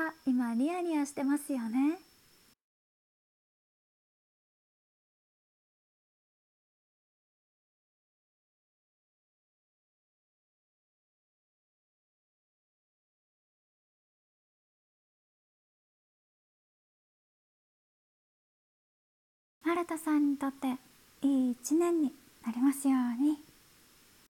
は今ニヤニヤしてますよね。新田さんにとっていい一年になりますように。